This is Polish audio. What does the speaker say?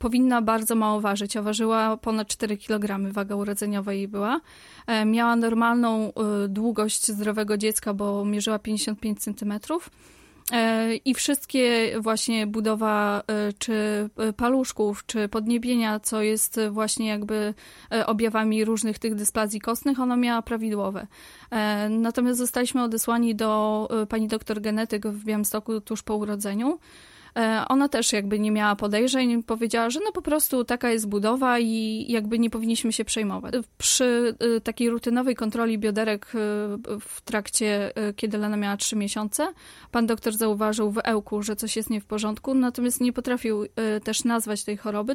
powinna bardzo mało ważyć, a ważyła ponad 4 kg, waga urodzeniowa jej była. Miała normalną długość zdrowego dziecka, bo mierzyła 55 cm. I wszystkie właśnie budowa czy paluszków, czy podniebienia, co jest właśnie jakby objawami różnych tych dysplazji kostnych, ona miała prawidłowe. Natomiast zostaliśmy odesłani do pani doktor genetyk w Białymstoku tuż po urodzeniu. Ona też jakby nie miała podejrzeń, powiedziała, że no po prostu taka jest budowa i jakby nie powinniśmy się przejmować. Przy takiej rutynowej kontroli bioderek w trakcie, kiedy Lena miała 3 miesiące, pan doktor zauważył w ełku, że coś jest nie w porządku, natomiast nie potrafił też nazwać tej choroby.